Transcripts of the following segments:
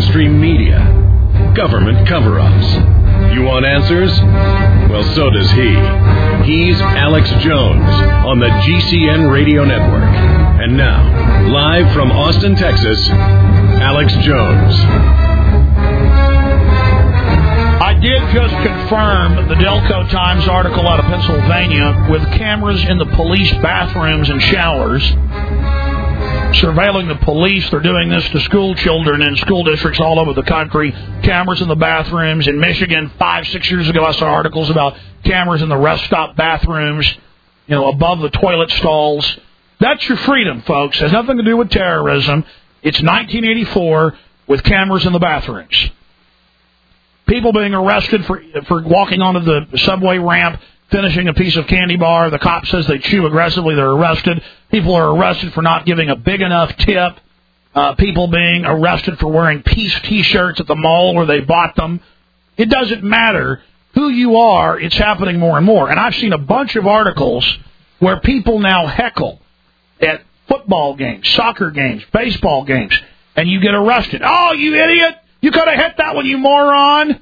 mainstream media, government cover-ups. You want answers? Well, so does he. He's Alex Jones on the GCN Radio Network. And now, live from Austin, Texas, Alex Jones. I did just confirm the Delco Times article out of Pennsylvania with cameras in the police bathrooms and showers, surveilling the police. They're doing this to school children in school districts all over the country. Cameras in the bathrooms. In Michigan, 5-6 years ago, I saw articles about cameras in the rest stop bathrooms, above the toilet stalls. That's your freedom, folks. It has nothing to do with terrorism. It's 1984 with cameras in the bathrooms. People being arrested for walking onto the subway ramp, finishing a piece of candy bar. The cop says they chew aggressively. They're arrested. People are arrested for not giving a big enough tip. People being arrested for wearing Peace T-shirts at the mall where they bought them. It doesn't matter who you are. It's happening more and more. And I've seen a bunch of articles where people now heckle at football games, soccer games, baseball games, and you get arrested. Oh, you idiot! You could have hit that one, you moron!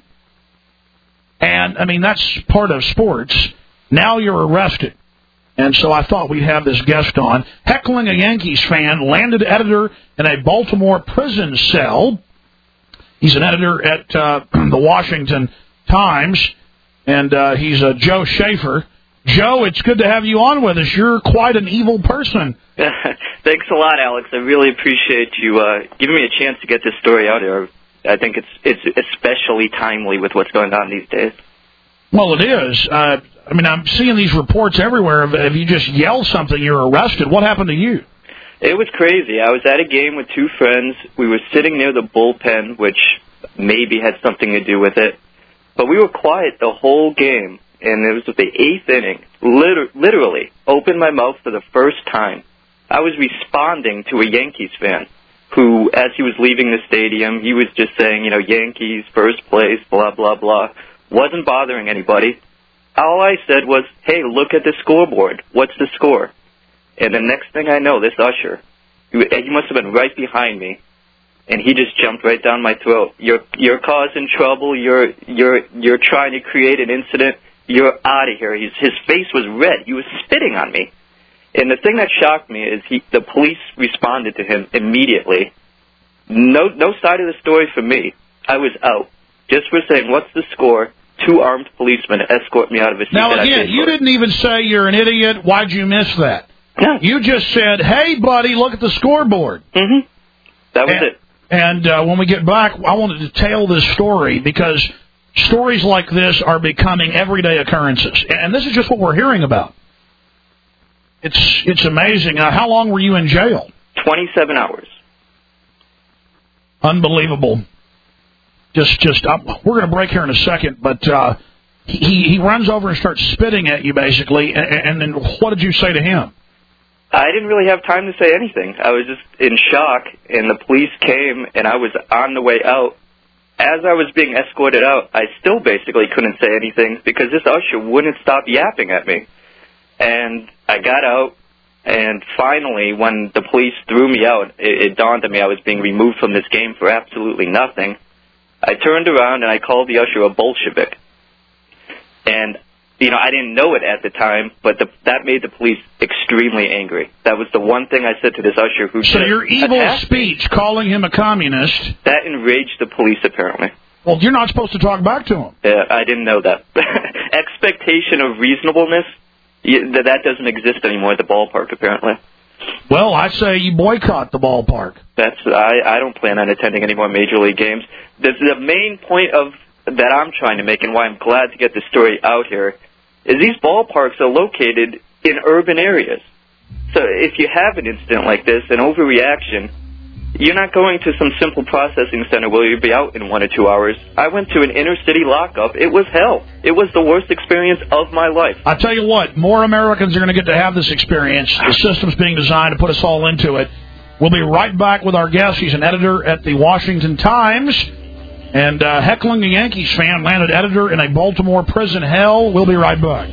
And, that's part of sports. Now you're arrested. And so I thought we'd have this guest on. Heckling a Yankees fan, landed editor in a Baltimore prison cell. He's an editor at the Washington Times, and he's Joe Schaefer. Joe, it's good to have you on with us. You're quite an evil person. Thanks a lot, Alex. I really appreciate you giving me a chance to get this story out here. I think it's especially timely with what's going on these days. Well, it is. I'm seeing these reports everywhere. If you just yell something, you're arrested. What happened to you? It was crazy. I was at a game with two friends. We were sitting near the bullpen, which maybe had something to do with it. But we were quiet the whole game, and it was the 8th inning. Literally, opened my mouth for the first time. I was responding to a Yankees fan who, as he was leaving the stadium, he was just saying, Yankees, first place, blah, blah, blah. Wasn't bothering anybody. All I said was, hey, look at the scoreboard. What's the score? And the next thing I know, this usher, he must have been right behind me, and he just jumped right down my throat. You're causing trouble. You're trying to create an incident. You're out of here. His face was red. He was spitting on me. And the thing that shocked me is the police responded to him immediately. No side of the story for me. I was out. Just for saying, what's the score? 2 armed policemen escort me out of a seat. Now, again, you didn't even say you're an idiot. Why'd you miss that? No. You just said, hey, buddy, look at the scoreboard. Mm-hmm. That was it. And when we get back, I want to detail this story because stories like this are becoming everyday occurrences. And this is just what we're hearing about. It's amazing. How long were you in jail? 27 hours. Unbelievable. We're going to break here in a second, but he runs over and starts spitting at you, basically, and then what did you say to him? I didn't really have time to say anything. I was just in shock, and the police came, and I was on the way out. As I was being escorted out, I still basically couldn't say anything because this usher wouldn't stop yapping at me. And I got out, and finally, when the police threw me out, it dawned on me I was being removed from this game for absolutely nothing. I turned around and I called the usher a Bolshevik. And, I didn't know it at the time, but that made the police extremely angry. That was the one thing I said to this usher who So your evil speech, calling him a communist... That enraged the police, apparently. Well, you're not supposed to talk back to him. Yeah, I didn't know that. Expectation of reasonableness, that doesn't exist anymore at the ballpark, apparently. Well, I say you boycott the ballpark. I don't plan on attending any more Major League games. The main point that I'm trying to make and why I'm glad to get this story out here is these ballparks are located in urban areas. So if you have an incident like this, an overreaction, you're not going to some simple processing center where you'll be out in 1 or 2 hours. I went to an inner-city lockup. It was hell. It was the worst experience of my life. I tell you what, more Americans are going to get to have this experience. The system's being designed to put us all into it. We'll be right back with our guest. He's an editor at the Washington Times. And heckling a Yankees fan, landed editor in a Baltimore prison hell. We'll be right back.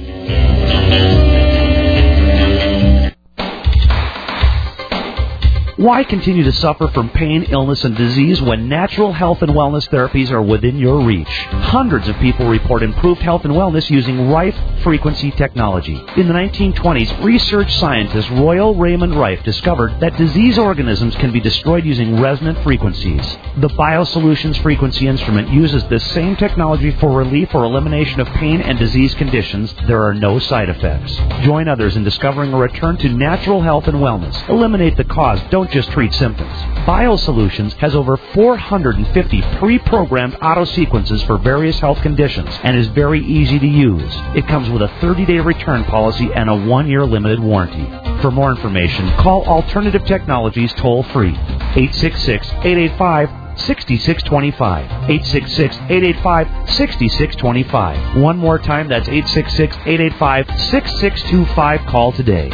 Why continue to suffer from pain, illness, and disease when natural health and wellness therapies are within your reach? Hundreds of people report improved health and wellness using Rife frequency technology. In the 1920s, research scientist Royal Raymond Rife discovered that disease organisms can be destroyed using resonant frequencies. The BioSolutions frequency instrument uses this same technology for relief or elimination of pain and disease conditions. There are no side effects. Join others in discovering a return to natural health and wellness. Eliminate the cause. Don't just treat symptoms. BioSolutions has over 450 pre-programmed auto sequences for various health conditions and is very easy to use. It comes with a 30-day return policy and a 1-year limited warranty. For more information, call Alternative Technologies toll-free, 866-885-6625, 866-885-6625. One more time, that's 866-885-6625. Call today.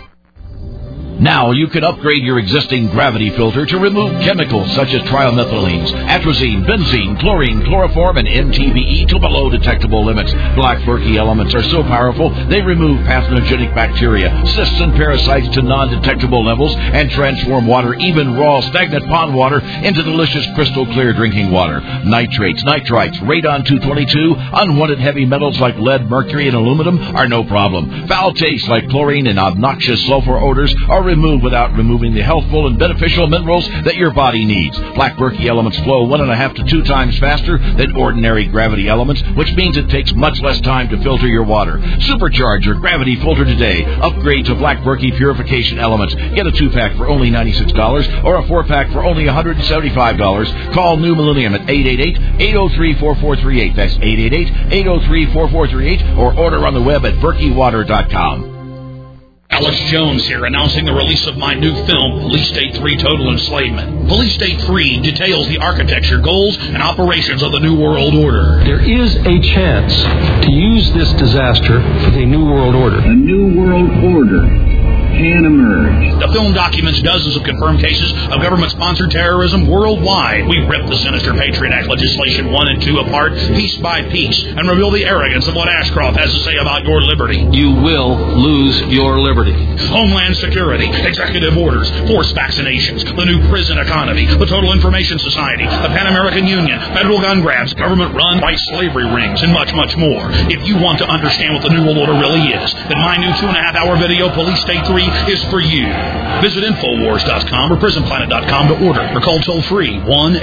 Now you can upgrade your existing gravity filter to remove chemicals such as trimethylenes, atrazine, benzene, chlorine, chloroform, and MTBE to below detectable limits. Black Berkey elements are so powerful they remove pathogenic bacteria, cysts, and parasites to non-detectable levels and transform water, even raw, stagnant pond water, into delicious crystal clear drinking water. Nitrates, nitrites, radon-222, unwanted heavy metals like lead, mercury, and aluminum are no problem. Foul tastes like chlorine and obnoxious sulfur odors are removed without removing the healthful and beneficial minerals that your body needs. Black Berkey elements flow 1.5 to 2 times faster than ordinary gravity elements, which means it takes much less time to filter your water. Supercharge your gravity filter today. Upgrade to Black Berkey purification elements. Get a 2-pack for only $96 or a 4-pack for only $175. Call New Millennium at 888-803-4438. That's 888-803-4438, or order on the web at berkeywater.com. Alex Jones here, announcing the release of my new film, Police State 3 Total Enslavement. Police State 3 details the architecture, goals, and operations of the New World Order. There is a chance to use this disaster for the New World Order. A New World Order can emerge. The film documents dozens of confirmed cases of government-sponsored terrorism worldwide. We rip the sinister Patriot Act legislation 1 and 2 apart, piece by piece, and reveal the arrogance of what Ashcroft has to say about your liberty. You will lose your liberty. Homeland Security, executive orders, forced vaccinations, the new prison economy, the Total Information Society, the Pan American Union, federal gun grabs, government-run white slavery rings, and much, much more. If you want to understand what the New World Order really is, then my new 2.5-hour video, Police State 3, is for you. Visit Infowars.com or PrisonPlanet.com to order, or call toll-free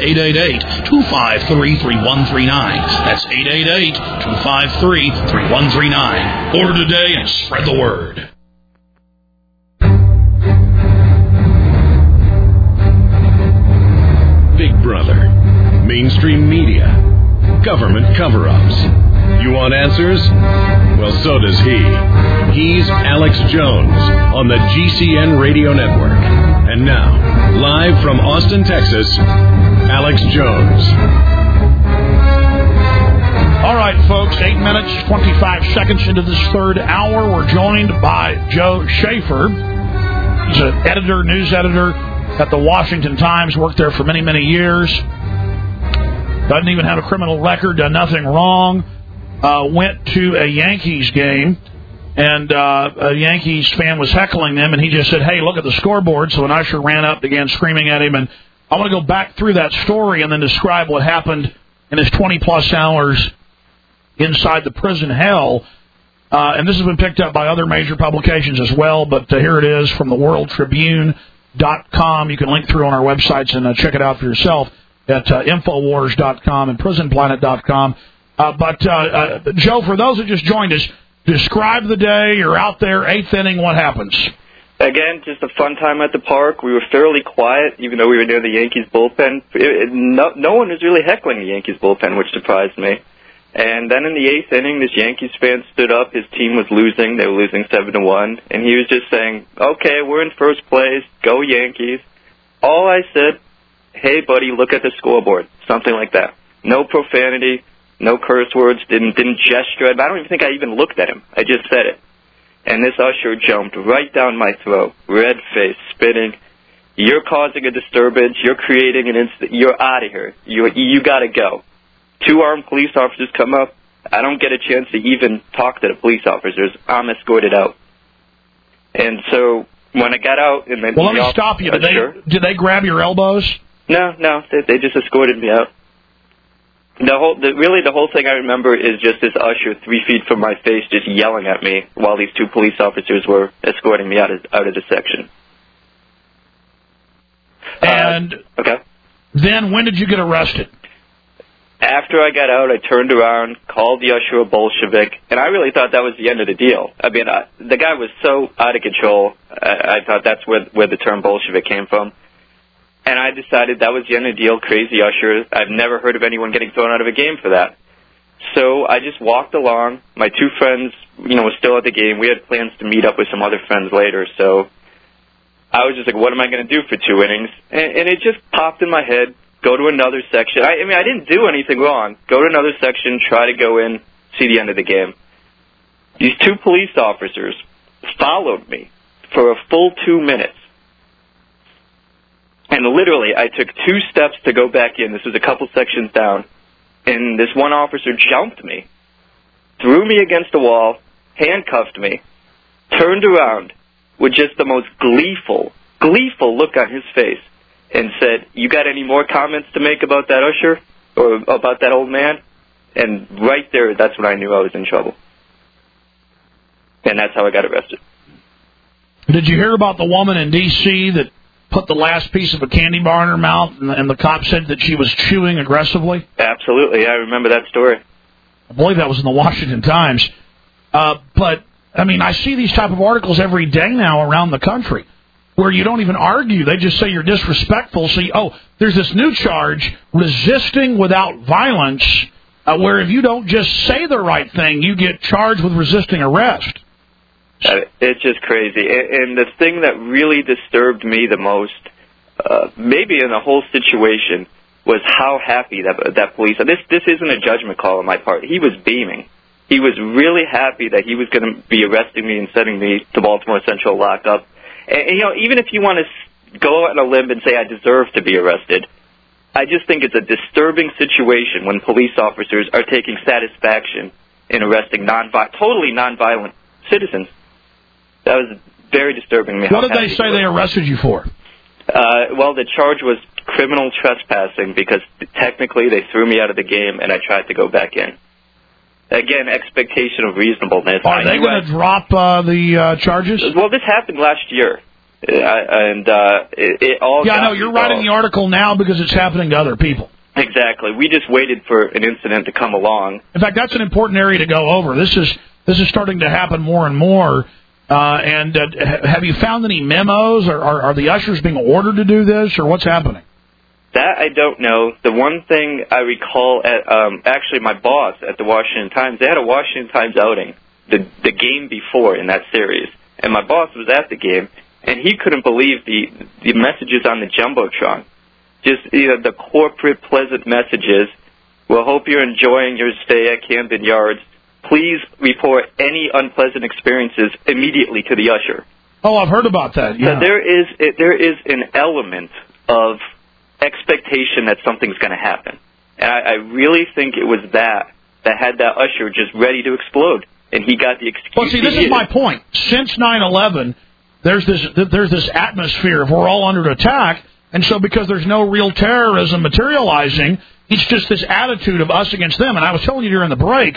1-888-253-3139. That's 888-253-3139. Order today and spread the word. Big Brother, mainstream media, government cover-ups. You want answers? Well, so does he. He's Alex Jones on the GCN Radio Network. And now, live from Austin, Texas, Alex Jones. All right, folks, 8 minutes, 25 seconds into this third hour. We're joined by Joe Schaefer. He's an editor, news editor at the Washington Times, worked there for many, many years. Doesn't even have a criminal record, done nothing wrong. Went to a Yankees game, and a Yankees fan was heckling them, and he just said, hey, look at the scoreboard. So an usher ran up, began screaming at him, and I want to go back through that story and then describe what happened in his 20-plus hours inside the prison hell. And this has been picked up by other major publications as well, but here it is from the WorldTribune.com. You can link through on our websites and check it out for yourself at Infowars.com and PrisonPlanet.com. But Joe, for those that just joined us, describe the day. You're out there, 8th inning. What happens? Again, just a fun time at the park. We were fairly quiet, even though we were near the Yankees bullpen. No one was really heckling the Yankees bullpen, which surprised me. And then in the 8th inning, this Yankees fan stood up. His team was losing. They were losing 7-1. And he was just saying, okay, we're in first place. Go Yankees. All I said, hey, buddy, look at the scoreboard. Something like that. No profanity. No curse words, didn't gesture. I don't even think I even looked at him. I just said it. And this usher jumped right down my throat, red face, spitting. You're causing a disturbance. You're creating an incident. You're out of here. You got to go. 2 armed police officers come up. I don't get a chance to even talk to the police officers. I'm escorted out. And so when I got out, and then let me stop you. Did they grab your elbows? No, they just escorted me out. The whole thing I remember is just this usher 3 feet from my face just yelling at me while these 2 police officers were escorting me out of the section. And then when did you get arrested? After I got out, I turned around, called the usher a Bolshevik, and I really thought that was the end of the deal. I mean, the guy was so out of control, I thought that's where the term Bolshevik came from. And I decided that was the end of the deal, crazy usher. I've never heard of anyone getting thrown out of a game for that. So I just walked along. My 2 friends, were still at the game. We had plans to meet up with some other friends later, so I was just like, what am I going to do for 2 innings? And it just popped in my head, go to another section. I mean, I didn't do anything wrong. Go to another section, try to go in, see the end of the game. These 2 police officers followed me for a full 2 minutes. And literally, I took 2 steps to go back in. This was a couple sections down. And this one officer jumped me, threw me against a wall, handcuffed me, turned around with just the most gleeful look on his face, and said, "You got any more comments to make about that usher or about that old man?" And right there, that's when I knew I was in trouble. And that's how I got arrested. Did you hear about the woman in D.C. that put the last piece of a candy bar in her mouth, and the cop said that she was chewing aggressively? Absolutely. I remember that story. I believe that was in the Washington Times. But, I mean, I see these type of articles every day now around the country where you don't even argue. They just say you're disrespectful. So, there's this new charge, resisting without violence, where if you don't just say the right thing, you get charged with resisting arrest. It's just crazy. And the thing that really disturbed me the most, maybe in the whole situation, was how happy that police... This isn't a judgment call on my part. He was beaming. He was really happy that he was going to be arresting me and sending me to Baltimore Central lockup. And even if you want to go out on a limb and say I deserve to be arrested, I just think it's a disturbing situation when police officers are taking satisfaction in arresting totally nonviolent citizens. That was very disturbing to me. What did they say they arrested you for? Well, the charge was criminal trespassing because technically they threw me out of the game and I tried to go back in. Again, expectation of reasonableness. Are they going to drop the charges? Well, this happened last year. It all... Yeah, I know. You're writing the article now because it's happening to other people. Exactly. We just waited for an incident to come along. In fact, that's an important area to go over. This is starting to happen more and more. And have you found any memos? Or are the ushers being ordered to do this, or what's happening? That I don't know. The one thing I recall, actually my boss at the Washington Times, they had a Washington Times outing the game before in that series. And my boss was at the game, and he couldn't believe the messages on the Jumbotron. Just the corporate pleasant messages. Well, hope you're enjoying your stay at Camden Yards. Please report any unpleasant experiences immediately to the usher. Oh, I've heard about that. Yeah. So there is an element of expectation that something's going to happen. And I really think it was that had that usher just ready to explode. And he got the excuse. Well, see, this is my point. Since 9/11, there's this atmosphere of we're all under attack. And so because there's no real terrorism materializing, it's just this attitude of us against them. And I was telling you during the break,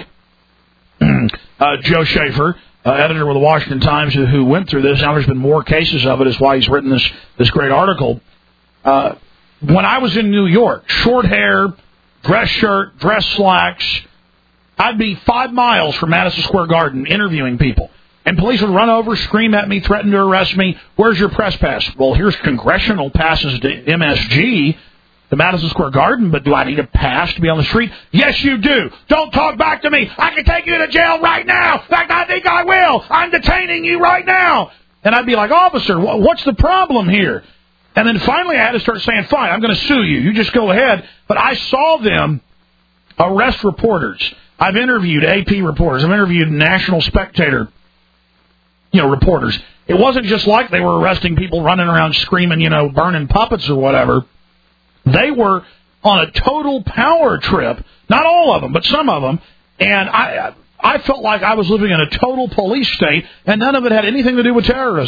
Joe Schaefer, editor with the Washington Times, who went through this. Now there's been more cases of it. Is why he's written this great article. When I was in New York, short hair, dress shirt, dress slacks, I'd be 5 miles from Madison Square Garden interviewing people. And police would run over, scream at me, threaten to arrest me. Where's your press pass? Well, here's congressional passes to MSG, to Madison Square Garden, but do I need a pass to be on the street? Yes, you do. Don't talk back to me. I can take you to jail right now. In fact, I think I will. I'm detaining you right now. And I'd be like, officer, what's the problem here? And then finally I had to start saying, fine, I'm going to sue you. You just go ahead. But I saw them arrest reporters. I've interviewed AP reporters. I've interviewed National Spectator reporters. It wasn't just like they were arresting people running around screaming, burning puppets or whatever. They were on a total power trip. Not all of them, but some of them. And I felt like I was living in a total police state, and none of it had anything to do with terrorism.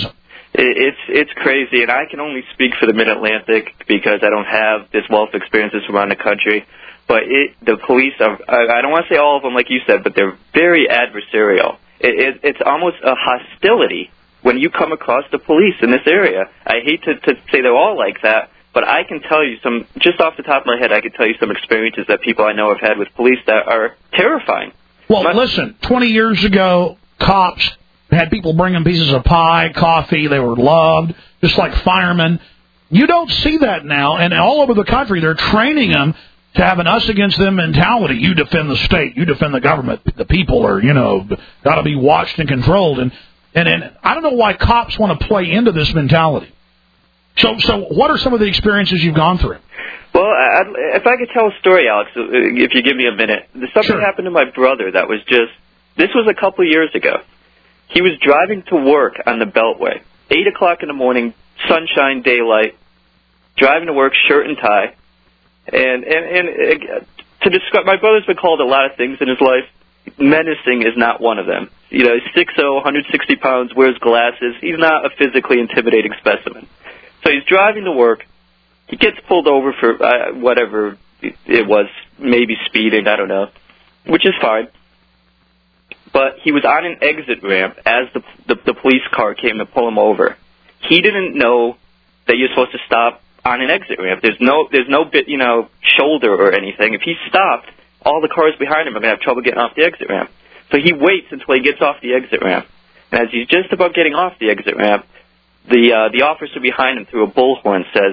It's crazy, and I can only speak for the Mid-Atlantic because I don't have this wealth of experiences around the country. But the police are, I don't want to say all of them like you said, but they're very adversarial. It's almost a hostility when you come across the police in this area. I hate to say they're all like that, but I can tell you some, just off the top of my head, I can tell you some experiences that people I know have had with police that are terrifying. Well, listen, 20 years ago, cops had people bring them pieces of pie, coffee. They were loved, just like firemen. You don't see that now, and all over the country, they're training them to have an us-against-them mentality. You defend the state. You defend the government. The people are, got to be watched and controlled. And I don't know why cops want to play into this mentality. So what are some of the experiences you've gone through? Well, if I could tell a story, Alex, if you give me a minute. Something happened to my brother that was this was a couple of years ago. He was driving to work on the Beltway, 8 o'clock in the morning, sunshine, daylight, driving to work, shirt and tie. And to describe, my brother's been called a lot of things in his life. Menacing is not one of them. He's 6'0", 160 pounds, wears glasses. He's not a physically intimidating specimen. So he's driving to work. He gets pulled over for whatever it was, maybe speeding, I don't know, which is fine. But he was on an exit ramp as the police car came to pull him over. He didn't know that you're supposed to stop on an exit ramp. There's no bit, shoulder or anything. If he stopped, all the cars behind him are going to have trouble getting off the exit ramp. So he waits until he gets off the exit ramp. And as he's just about getting off the exit ramp, the officer behind him through a bullhorn says,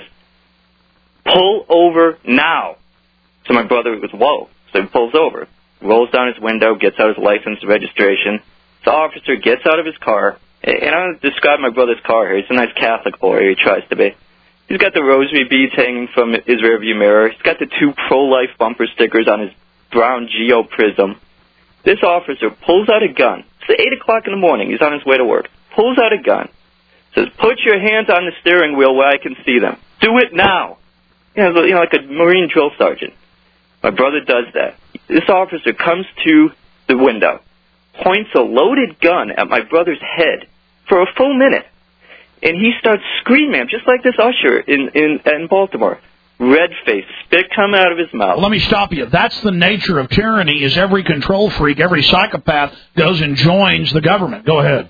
"Pull over now." So my brother goes, "Whoa." So he pulls over, rolls down his window, gets out his license and registration. The officer gets out of his car, and I'm going to describe my brother's car here. He's a nice Catholic boy, or he tries to be. He's got the rosary beads hanging from his rearview mirror. He's got the 2 pro-life bumper stickers on his brown Geo Prism. This officer pulls out a gun. It's 8 o'clock in the morning. He's on his way to work. Pulls out a gun. Says, "Put your hands on the steering wheel where I can see them. Do it now." Like a Marine drill sergeant. My brother does that. This officer comes to the window, points a loaded gun at my brother's head for a full minute, and he starts screaming, just like this usher in Baltimore. Red face, spit coming out of his mouth. Well, let me stop you. That's the nature of tyranny, is every control freak, every psychopath goes and joins the government. Go ahead.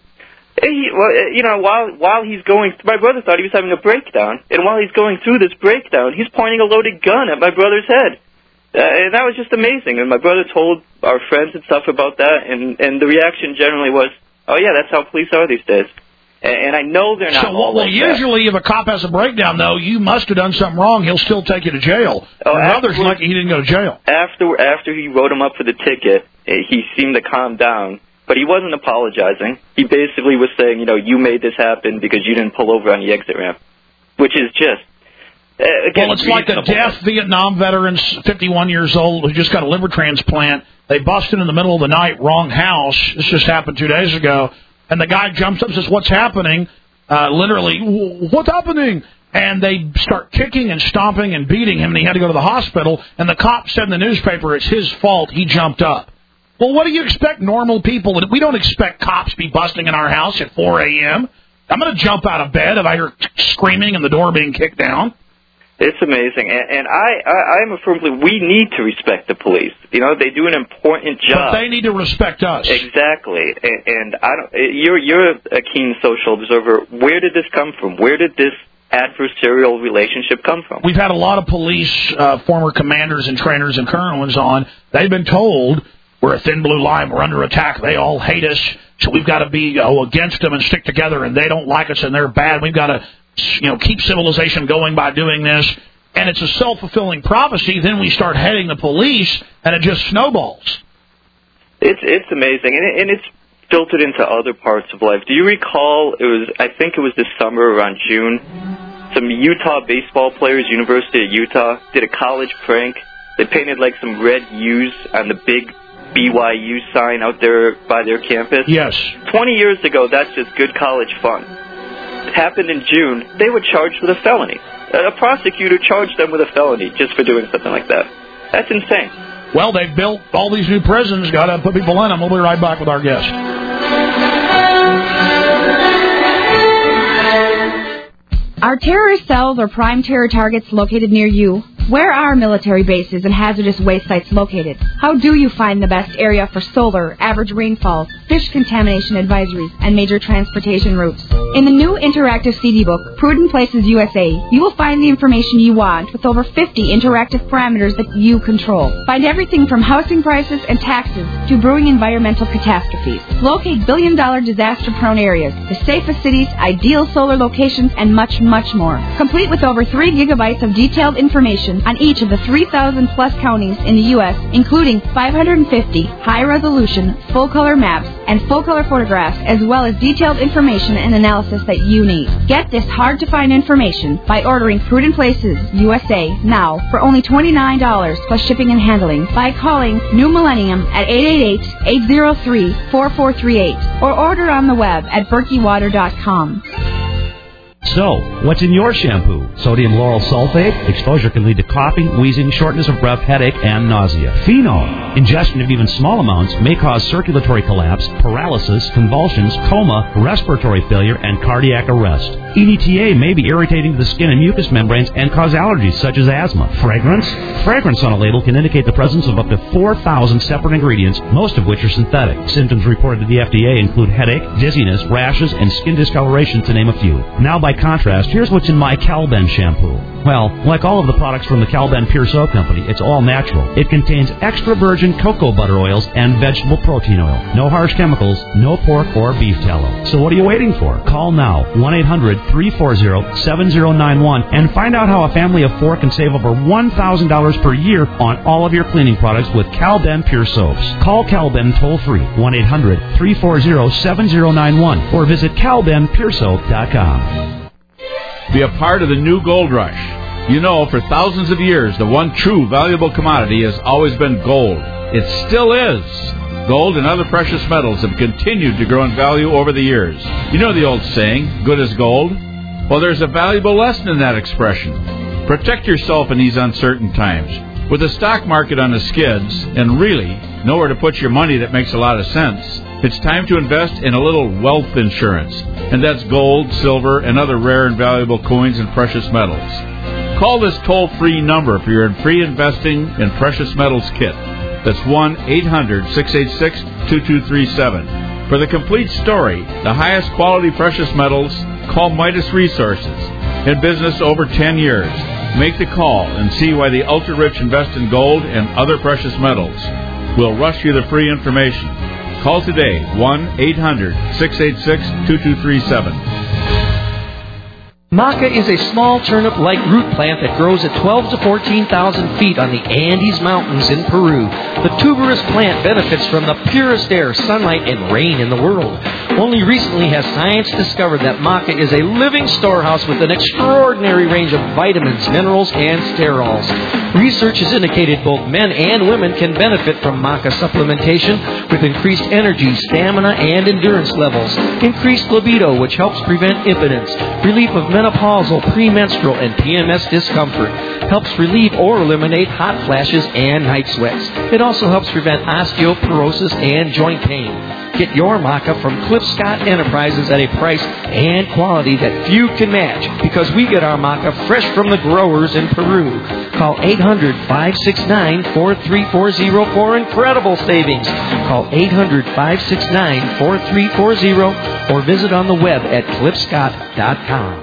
While he's going, my brother thought he was having a breakdown, and while he's going through this breakdown, he's pointing a loaded gun at my brother's head. And that was just amazing. And my brother told our friends and stuff about that, and the reaction generally was, "Oh yeah, that's how police are these days." And I know they're not all like that. Usually if a cop has a breakdown, though, you must have done something wrong. He'll still take you to jail. Your brother's lucky he didn't go to jail. After he wrote him up for the ticket, he seemed to calm down. But he wasn't apologizing. He basically was saying, you made this happen because you didn't pull over on the exit ramp, which is just, again, well, it's like a deaf Vietnam veteran, 51 years old, who just got a liver transplant. They busted in the middle of the night, wrong house. This just happened 2 days ago. And the guy jumps up and says, "What's happening?" Literally, "What's happening?" And they start kicking and stomping and beating him, and he had to go to the hospital. And the cop said in the newspaper, "It's his fault. He jumped up." Well, what do you expect normal people? We don't expect cops to be busting in our house at 4 a.m. I'm going to jump out of bed if I hear screaming and the door being kicked down. It's amazing. And I am a firm believer we need to respect the police. They do an important job. But they need to respect us. Exactly. And you're a keen social observer. Where did this come from? Where did this adversarial relationship come from? We've had a lot of police, former commanders and trainers and current ones on. They've been told, "We're a thin blue line. We're under attack. They all hate us. So we've got to be against them and stick together. And they don't like us and they're bad. We've got to, keep civilization going by doing this." And it's a self-fulfilling prophecy. Then we start heading the police, and it just snowballs. It's amazing, and it's filtered into other parts of life. Do you recall? I think it was this summer around June. Some Utah baseball players, University of Utah, did a college prank. They painted like some red U's on the big BYU sign out there by their campus. Yes. 20 years ago, that's just good college fun. It happened in June. They were charged with a felony. A prosecutor charged them with a felony just for doing something like that. That's insane. Well, they've built all these new prisons, got to put people in them. We'll be right back with our guest. Are terrorist cells or prime terror targets located near you? Where are military bases and hazardous waste sites located? How do you find the best area for solar, average rainfalls, fish contamination advisories, and major transportation routes? In the new interactive CD book, Prudent Places USA, you will find the information you want with over 50 interactive parameters that you control. Find everything from housing prices and taxes to brewing environmental catastrophes. Locate billion-dollar disaster-prone areas, the safest cities, ideal solar locations, and much, much more. Complete with over 3 gigabytes of detailed information on each of the 3,000-plus counties in the U.S., including 550 high-resolution, full-color maps and full-color photographs, as well as detailed information and analysis that you need. Get this hard-to-find information by ordering Prudent Places USA now for only $29 plus shipping and handling by calling New Millennium at 888-803-4438 or order on the web at berkeywater.com. So, what's in your shampoo? Sodium lauryl sulfate? Exposure can lead to coughing, wheezing, shortness of breath, headache, and nausea. Phenol? Ingestion of even small amounts may cause circulatory collapse, paralysis, convulsions, coma, respiratory failure, and cardiac arrest. EDTA may be irritating to the skin and mucous membranes and cause allergies such as asthma. Fragrance? Fragrance on a label can indicate the presence of up to 4,000 separate ingredients, most of which are synthetic. Symptoms reported to the FDA include headache, dizziness, rashes, and skin discoloration, to name a few. Now, by contrast, here's what's in my Calben shampoo. Well, like all of the products from the Calben Pure Soap Company, it's all natural. It contains extra virgin cocoa butter oils and vegetable protein oil. No harsh chemicals, no pork or beef tallow. So what are you waiting for? Call now, 1-800-340-7091, and find out how a family of 4 can save over $1,000 per year on all of your cleaning products with Calben Pure Soaps. Call Calben toll-free, 1-800-340-7091, or visit CalbenPureSoap.com. Be a part of the new gold rush. You know, for thousands of years, the one true valuable commodity has always been gold. It still is. Gold and other precious metals have continued to grow in value over the years. You know the old saying, good as gold? Well, there's a valuable lesson in that expression. Protect yourself in these uncertain times. With the stock market on the skids, and really nowhere to put your money that makes a lot of sense, it's time to invest in a little wealth insurance. And that's gold, silver, and other rare and valuable coins and precious metals. Call this toll-free number for your free investing in precious metals kit. That's 1-800-686-2237. For the complete story, the highest quality precious metals, call Midas Resources. In business over 10 years. Make the call and see why the ultra-rich invest in gold and other precious metals. We'll rush you the free information. Call today, 1-800-686-2237. Maca is a small turnip-like root plant that grows at 12 to 14,000 feet on the Andes Mountains in Peru. The tuberous plant benefits from the purest air, sunlight, and rain in the world. Only recently has science discovered that maca is a living storehouse with an extraordinary range of vitamins, minerals, and sterols. Research has indicated both men and women can benefit from maca supplementation with increased energy, stamina, and endurance levels, increased libido, which helps prevent impotence, relief of menopausal, premenstrual, and PMS discomfort, helps relieve or eliminate hot flashes and night sweats. It also helps prevent osteoporosis and joint pain. Get your maca from Cliff Scott Enterprises at a price and quality that few can match, because we get our maca fresh from the growers in Peru. Call 800-569-4340 for incredible savings. Call 800-569-4340 or visit on the web at cliffscott.com.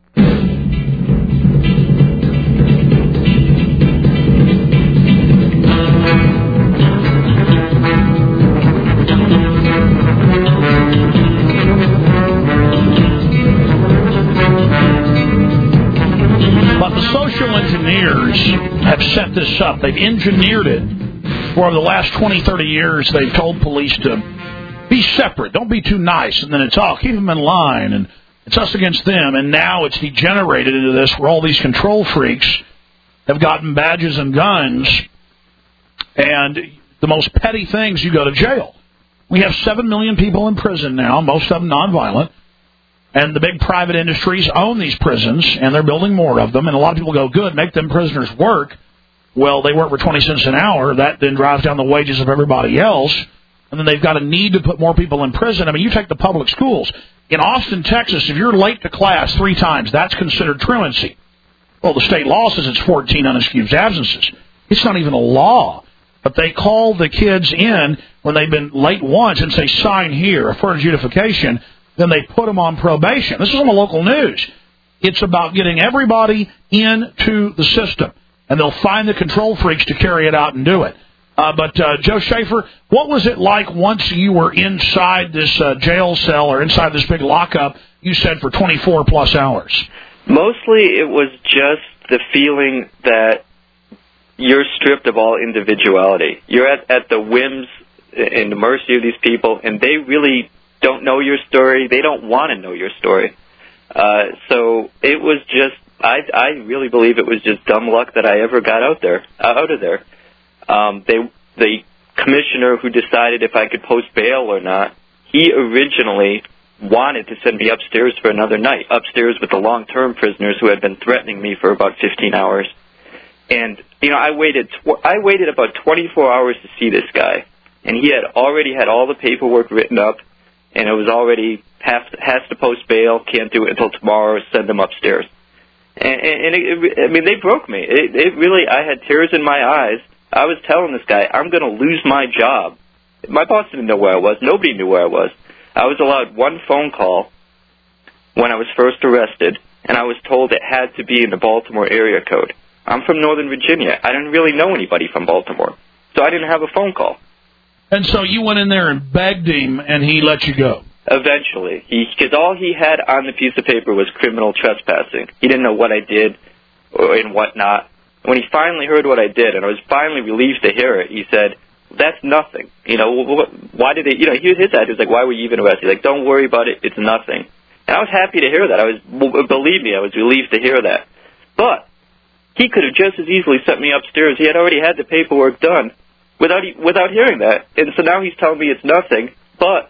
Have set this up. They've engineered it. For the last 20, 30 years, they've told police to be separate. Don't be too nice. And then it's, keep them in line. And it's us against them. And now it's degenerated into this where all these control freaks have gotten badges and guns. And the most petty things, you go to jail. We have 7 million people in prison now, most of them nonviolent. And the big private industries own these prisons, and they're building more of them. And a lot of people go, good, make them prisoners work. Well, they work for 20 cents an hour. That then drives down the wages of everybody else. and then they've got a need to put more people in prison. I mean, you take the public schools. In Austin, Texas, if you're late to class 3 times, that's considered truancy. Well, the state law says it's 14 unexcused absences. It's not even a law. But they call the kids in when they've been late once and say, sign here for adjudication. Then they put them on probation. This is on the local news. It's about getting everybody into the system. And they'll find the control freaks to carry it out and do it. But Joe Schaefer, what was it like once you were inside this jail cell or inside this big lockup, you said, for 24-plus hours? Mostly it was just the feeling that you're stripped of all individuality. You're at the whims and the mercy of these people, and they really don't know your story. They don't want to know your story. So it was just, I really believe it was just dumb luck that I ever got out of there. The commissioner who decided if I could post bail or not, he originally wanted to send me upstairs for another night, upstairs with the long-term prisoners who had been threatening me for about 15 hours. And, I waited about 24 hours to see this guy, and he had already had all the paperwork written up, and it was already has to post bail, can't do it until tomorrow, send him upstairs. And they broke me. It really, I had tears in my eyes. I was telling this guy, I'm going to lose my job. My boss didn't know where I was. Nobody knew where I was. I was allowed one phone call when I was first arrested, and I was told it had to be in the Baltimore area code. I'm from Northern Virginia. I didn't really know anybody from Baltimore, so I didn't have a phone call. And so you went in there and begged him, and he let you go? Eventually. Because all he had on the piece of paper was criminal trespassing. He didn't know what I did and what not. When he finally heard what I did, and I was finally relieved to hear it, he said, that's nothing. Why did they, his attitude was like, why were you even arrested? Like, don't worry about it, it's nothing. And I was happy to hear that. Believe me, I was relieved to hear that. But he could have just as easily sent me upstairs. He had already had the paperwork done without hearing that. And so now he's telling me it's nothing. But,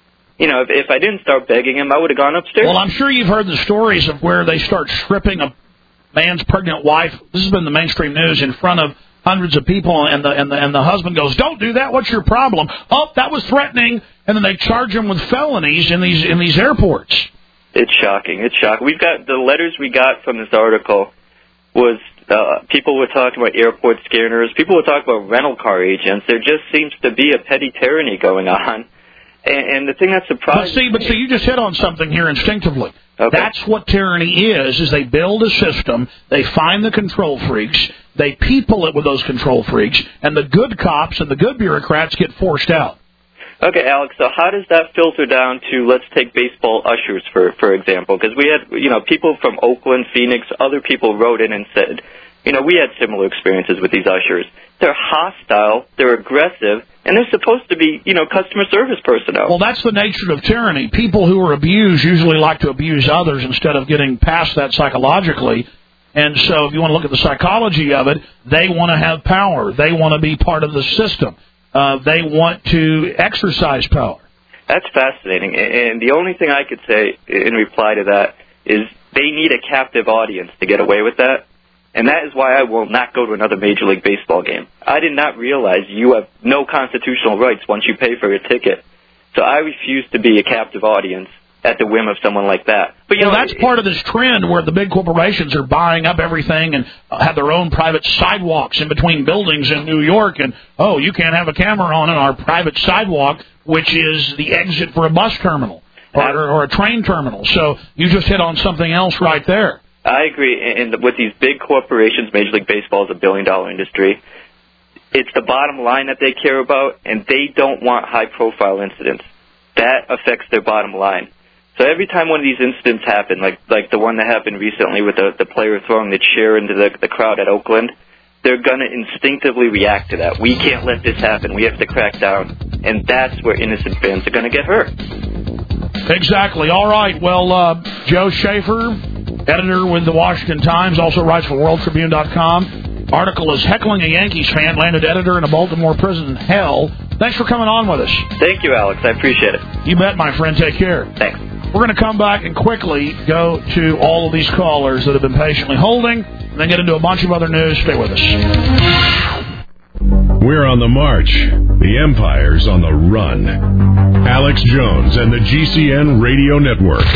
if I didn't start begging him, I would have gone upstairs. Well, I'm sure you've heard the stories of where they start stripping a man's pregnant wife. This has been the mainstream news in front of hundreds of people, and the husband goes, "Don't do that. What's your problem?" "Oh, that was threatening." And then they charge him with felonies in these airports. It's shocking. It's shocking. We've got the letters we got from this article was people were talking about airport scanners. People were talking about rental car agents. There just seems to be a petty tyranny going on. And the thing that surprised But see, you just hit on something here instinctively. Okay. That's what tyranny is they build a system, they find the control freaks, they people it with those control freaks, and the good cops and the good bureaucrats get forced out. Okay, Alex, so how does that filter down to, let's take baseball ushers, for example? Because we had, people from Oakland, Phoenix, other people wrote in and said, we had similar experiences with these ushers. They're hostile, they're aggressive, and they're supposed to be, customer service personnel. Well, that's the nature of tyranny. People who are abused usually like to abuse others instead of getting past that psychologically. And so if you want to look at the psychology of it, they want to have power. They want to be part of the system. They want to exercise power. That's fascinating. And the only thing I could say in reply to that is they need a captive audience to get away with that. And that is why I will not go to another Major League Baseball game. I did not realize you have no constitutional rights once you pay for a ticket. So I refuse to be a captive audience at the whim of someone like that. But that's part of this trend where the big corporations are buying up everything and have their own private sidewalks in between buildings in New York. And, you can't have a camera on our private sidewalk, which is the exit for a bus terminal or a train terminal. So you just hit on something else right there. I agree. And with these big corporations, Major League Baseball is a billion-dollar industry. It's the bottom line that they care about, and they don't want high-profile incidents. That affects their bottom line. So every time one of these incidents happen, like the one that happened recently with the player throwing the chair into the crowd at Oakland, they're going to instinctively react to that. We can't let this happen. We have to crack down. And that's where innocent fans are going to get hurt. Exactly. All right. Well, Joe Schaefer, editor with the Washington Times, also writes for WorldTribune.com. Article is Heckling a Yankees Fan, Landed Editor in a Baltimore Prison in Hell. Thanks for coming on with us. Thank you, Alex. I appreciate it. You bet, my friend. Take care. Thanks. We're going to come back and quickly go to all of these callers that have been patiently holding, and then get into a bunch of other news. Stay with us. We're on the march. The Empire's on the run. Alex Jones and the GCN Radio Network.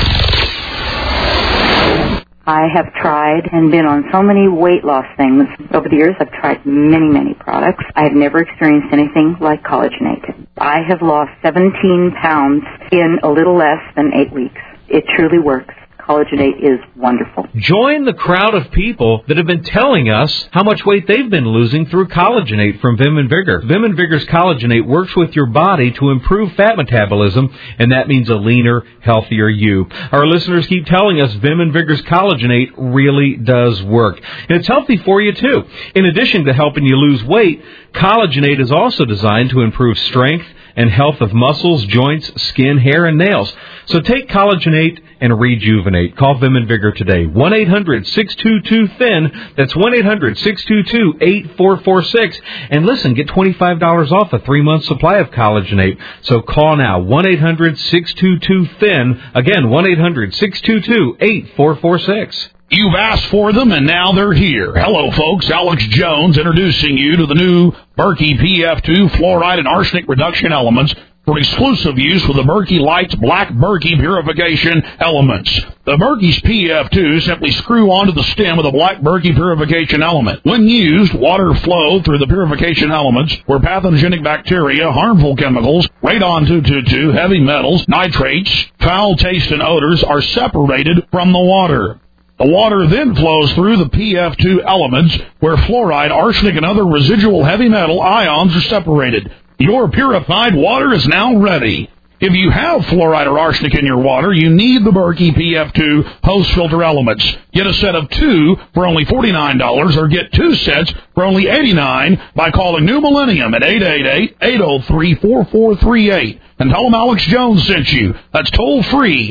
I have tried and been on so many weight loss things. Over the years, I've tried many, many products. I have never experienced anything like Collagenate. I have lost 17 pounds in a little less than 8 weeks. It truly works. Collagenate is wonderful. Join the crowd of people that have been telling us how much weight they've been losing through Collagenate from Vim and Vigor. Vim and Vigor's Collagenate works with your body to improve fat metabolism, and that means a leaner, healthier you. Our listeners keep telling us Vim and Vigor's Collagenate really does work. And it's healthy for you, too. In addition to helping you lose weight, Collagenate is also designed to improve strength and health of muscles, joints, skin, hair, and nails. So take Collagenate and rejuvenate. Call Vim and Vigor today. 1-800-622-THIN. That's 1-800-622-8446. And listen, get $25 off a 3-month supply of Collagenate. So call now. 1-800-622-THIN. Again, 1-800-622-8446. You've asked for them, and now they're here. Hello, folks. Alex Jones introducing you to the new Berkey PF2 fluoride and arsenic reduction elements for exclusive use with the Berkey Lights Black Berkey purification elements. The Berkey's PF2 simply screw onto the stem of the Black Berkey purification element. When used, water flow through the purification elements where pathogenic bacteria, harmful chemicals, radon-222, heavy metals, nitrates, foul taste, and odors are separated from the water. The water then flows through the PF2 elements where fluoride, arsenic, and other residual heavy metal ions are separated. Your purified water is now ready. If you have fluoride or arsenic in your water, you need the Berkey PF2 hose filter elements. Get a set of 2 for only $49 or get 2 sets for only $89 by calling New Millennium at 888-803-4438. And tell them Alex Jones sent you. That's toll free.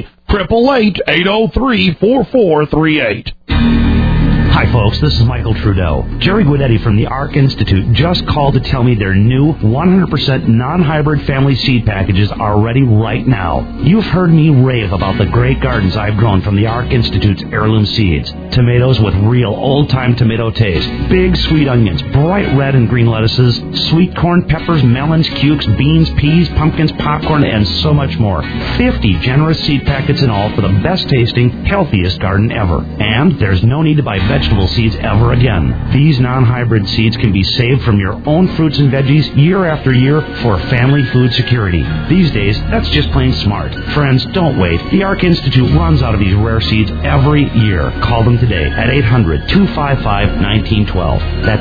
888-803-4438. Hi, folks. This is Michael Trudeau. Jerry Guidetti from the ARC Institute just called to tell me their new 100% non-hybrid family seed packages are ready right now. You've heard me rave about the great gardens I've grown from the ARC Institute's heirloom seeds. Tomatoes with real old-time tomato taste. Big sweet onions, bright red and green lettuces, sweet corn, peppers, melons, cukes, beans, peas, pumpkins, popcorn, and so much more. 50 generous seed packets in all for the best-tasting, healthiest garden ever. And there's no need to buy vegetable seeds ever again. These non-hybrid seeds can be saved from your own fruits and veggies year after year for family food security. These days, that's just plain smart. Friends, don't wait. The ARC Institute runs out of these rare seeds every year. Call them today at 800-255-1912. That's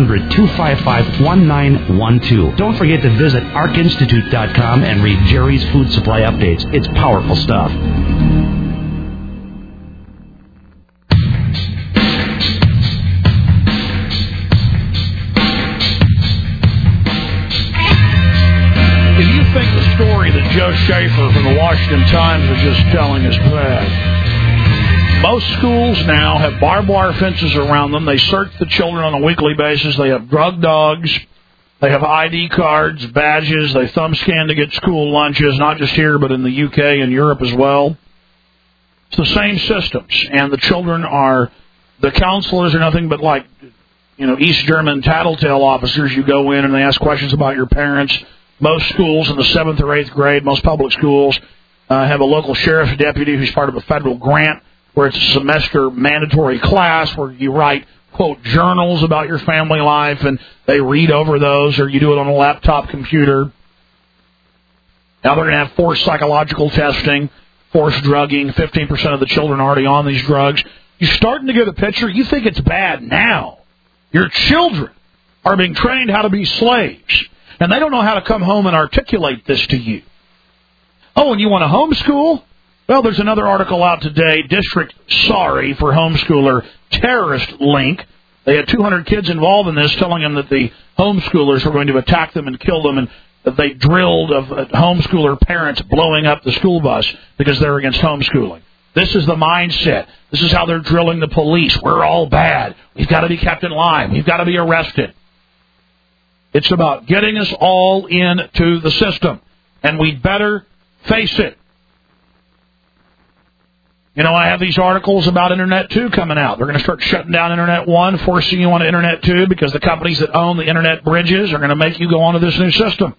800-255-1912. Don't forget to visit arcinstitute.com and read Jerry's Food Supply Updates. It's powerful stuff. Joe Schaefer from the Washington Times was just telling us bad. Most schools now have barbed wire fences around them. They search the children on a weekly basis. They have drug dogs. They have ID cards, badges. They thumb scan to get school lunches, not just here, but in the UK and Europe as well. It's the same systems. And the children the counselors are nothing but like, East German tattletale officers. You go in and they ask questions about your parents. Most schools in the 7th or 8th grade, most public schools, have a local sheriff's deputy who's part of a federal grant where it's a semester mandatory class where you write, quote, journals about your family life, and they read over those, or you do it on a laptop computer. Now they're going to have forced psychological testing, forced drugging. 15% of the children are already on these drugs. You're starting to get a picture. You think it's bad now. Your children are being trained how to be slaves. And they don't know how to come home and articulate this to you. Oh, and you want to homeschool? Well, there's another article out today, District Sorry for Homeschooler Terrorist Link. They had 200 kids involved in this, telling them that the homeschoolers were going to attack them and kill them, and that they drilled of homeschooler parents blowing up the school bus because they're against homeschooling. This is the mindset. This is how they're drilling the police. We're all bad. We've got to be kept in line. We've got to be arrested. It's about getting us all into the system, and we'd better face it. You know, I have these articles about Internet 2 coming out. They're going to start shutting down Internet 1, forcing you onto Internet 2 because the companies that own the Internet bridges are going to make you go onto this new system.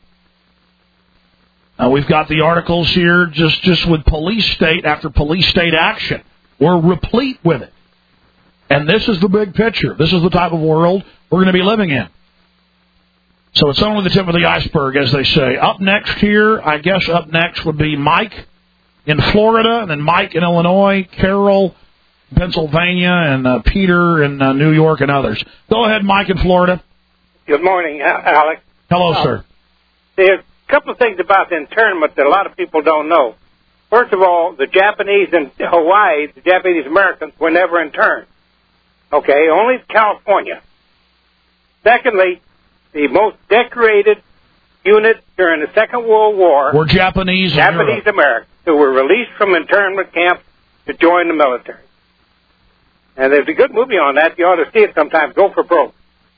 We've got the articles here just with police state after police state action. We're replete with it. And this is the big picture. This is the type of world we're going to be living in. So it's only the tip of the iceberg, as they say. Up next here, I guess up next would be Mike in Florida, and then Mike in Illinois, Carol in Pennsylvania, and Peter in New York, and others. Go ahead, Mike in Florida. Good morning, Alex. Hello, sir. There's a couple of things about the internment that a lot of people don't know. First of all, the Japanese in Hawaii, the Japanese Americans, were never interned. Okay, only California. Secondly, the most decorated unit during the Second World War were Japanese Americans who were released from internment camps to join the military. And there's a good movie on that. You ought to see it sometime. Go for Broke.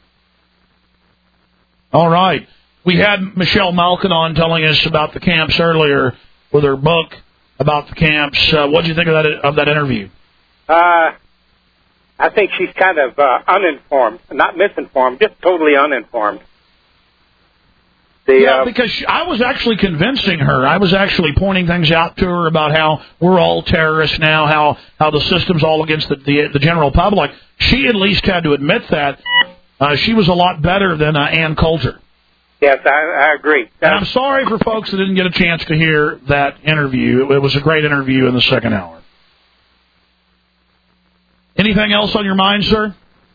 All right. We had Michelle Malkin on telling us about the camps earlier with her book about the camps. What did you think of that interview? I think she's kind of uninformed, not misinformed, just totally uninformed. Because I was actually convincing her. I was actually pointing things out to her about how we're all terrorists now, how the system's all against the general public. She at least had to admit that. She was a lot better than Ann Coulter. Yes, I agree. And I'm sorry for folks that didn't get a chance to hear that interview. It was a great interview in the second hour. Anything else on your mind, sir?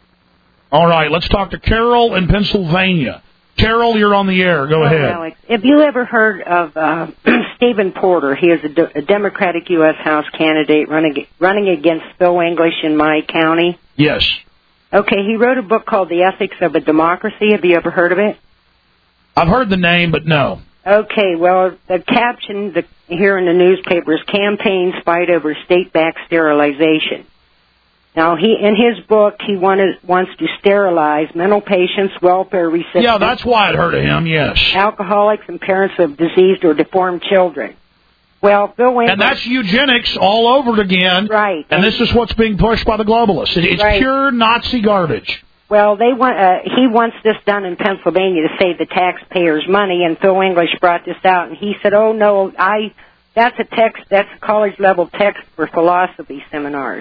All right, let's talk to Carol in Pennsylvania. Carol, you're on the air. Go ahead. Alex, have you ever heard of Stephen Porter? He is a Democratic U.S. House candidate running against Phil English in my county. Yes. Okay, he wrote a book called The Ethics of a Democracy. Have you ever heard of it? I've heard the name, but no. Okay, well, the caption here in the newspaper is Campaigns Fight Over State-Backed Sterilization. Now, in his book, he wants to sterilize mental patients, welfare recipients. Yeah, that's why I'd heard of him, yes. Alcoholics and parents of diseased or deformed children. Well, Phil English... And that's eugenics all over again. Right. And this is what's being pushed by the globalists. It's right. Pure Nazi garbage. Well, he wants this done in Pennsylvania to save the taxpayers' money, and Phil English brought this out, and he said, oh, no, that's a college-level text for philosophy seminars.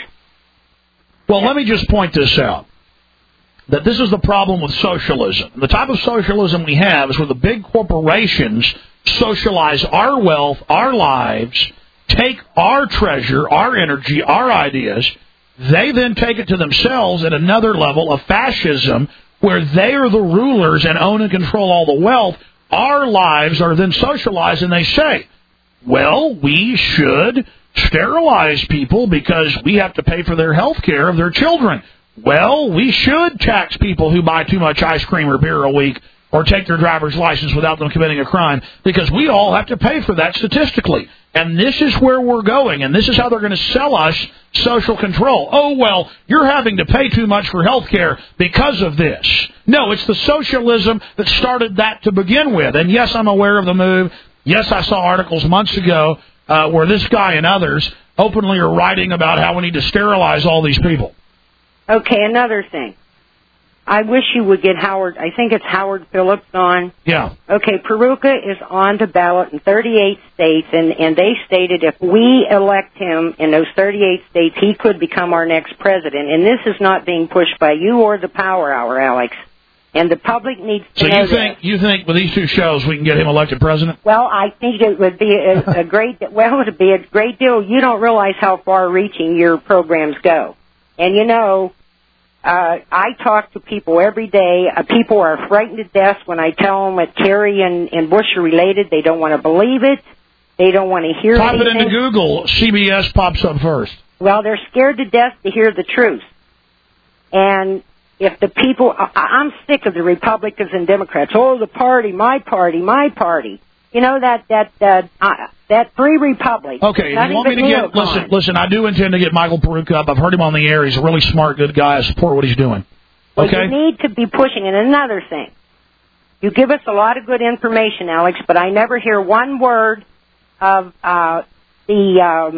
Well, let me just point this out, that this is the problem with socialism. The type of socialism we have is where the big corporations socialize our wealth, our lives, take our treasure, our energy, our ideas. They then take it to themselves at another level of fascism where they are the rulers and own and control all the wealth. Our lives are then socialized, and they say, well, we should sterilize people because we have to pay for their health care of their children. Well, we should tax people who buy too much ice cream or beer a week or take their driver's license without them committing a crime because we all have to pay for that statistically. And this is where we're going, and this is how they're going to sell us social control. Oh, well, you're having to pay too much for health care because of this. No, it's the socialism that started that to begin with. And, yes, I'm aware of the move. Yes, I saw articles months ago where this guy and others openly are writing about how we need to sterilize all these people. Okay, another thing. I wish you would get Howard, I think it's Howard Phillips on. Yeah. Okay, Peruka is on the ballot in 38 states, and they stated if we elect him in those 38 states, he could become our next president. And this is not being pushed by you or the Power Hour, Alex. And the public needs to know that. You think with these two shows we can get him elected president? Well, I think it would be a great deal. You don't realize how far-reaching your programs go. And, you know, I talk to people every day. People are frightened to death when I tell them that Kerry and Bush are related. They don't want to believe it. They don't want to hear anything. Type it into Google. CBS pops up first. Well, they're scared to death to hear the truth. And if the people, I'm sick of the Republicans and Democrats. Oh, the party, my party, my party. You know, that free republic. Okay, you want me to get, listen, I do intend to get Michael Peruka up. I've heard him on the air. He's a really smart, good guy. I support what he's doing. Okay? Well, you need to be pushing. And another thing, you give us a lot of good information, Alex, but I never hear one word of the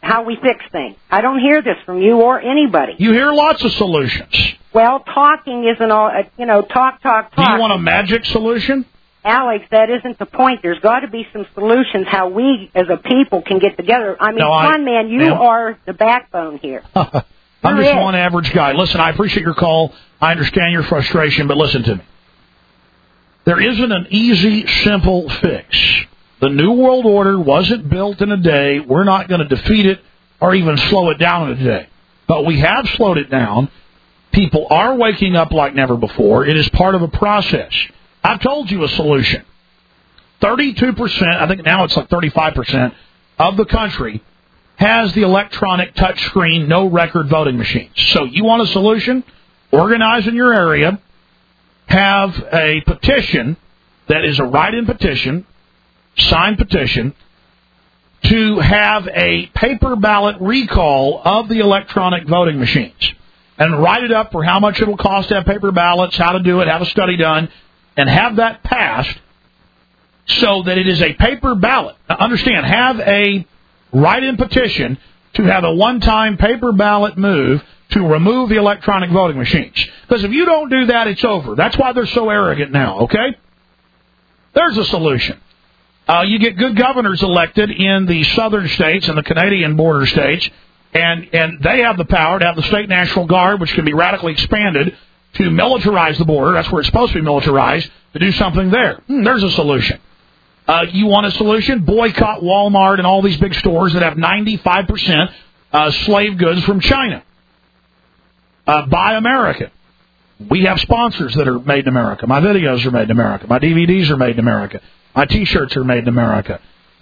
how we fix things. I don't hear this from you or anybody. You hear lots of solutions. Well, talking isn't all, talk. Do you want a magic solution? Alex, that isn't the point. There's got to be some solutions how we as a people can get together. I mean, man, you are the backbone here. I'm just one average guy. Listen, I appreciate your call. I understand your frustration, but listen to me. There isn't an easy, simple fix. The New World Order wasn't built in a day. We're not going to defeat it or even slow it down in a day. But we have slowed it down. People are waking up like never before. It is part of a process. I've told you a solution. 32%, I think now it's like 35% of the country has the electronic touchscreen, no record voting machines. So you want a solution? Organize in your area. Have a petition that is a write-in petition, signed petition, to have a paper ballot recall of the electronic voting machines. And write it up for how much it will cost to have paper ballots, how to do it, have a study done, and have that passed so that it is a paper ballot. Now, understand, have a write-in petition to have a one-time paper ballot move to remove the electronic voting machines. Because if you don't do that, it's over. That's why they're so arrogant now, okay? There's a solution. You get good governors elected in the southern states and the Canadian border states, and they have the power to have the state National Guard, which can be radically expanded, to militarize the border. That's where it's supposed to be militarized, to do something there. There's a solution. You want a solution? Boycott Walmart and all these big stores that have 95% slave goods from China. Buy American. We have sponsors that are made in America. My videos are made in America. My DVDs are made in America. My T-shirts are made in America.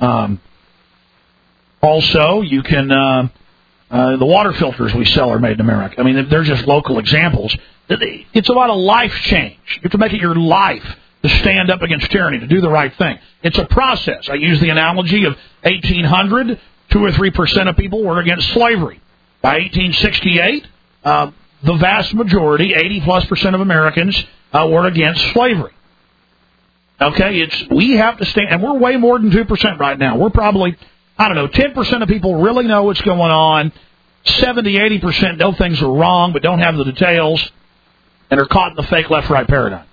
Also, you can... the water filters we sell are made in America. I mean, they're just local examples. It's about a life change. You have to make it your life to stand up against tyranny, to do the right thing. It's a process. I use the analogy of 1800, 2 or 3% of people were against slavery. By 1868, the vast majority, 80+% of Americans, were against slavery. Okay, we have to stand, and we're way more than 2% right now. We're probably, 10% of people really know what's going on. 70, 80% know things are wrong but don't have the details and are caught in the fake left-right paradigm.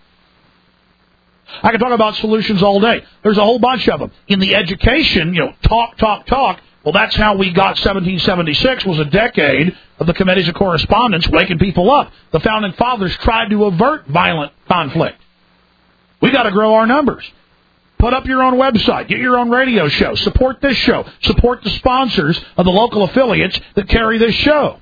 I can talk about solutions all day. There's a whole bunch of them. In the education, talk. Well, that's how we got 1776 was a decade of the committees of correspondence waking people up. The Founding Fathers tried to avert violent conflict. We got to grow our numbers. Put up your own website. Get your own radio show. Support this show. Support the sponsors of the local affiliates that carry this show.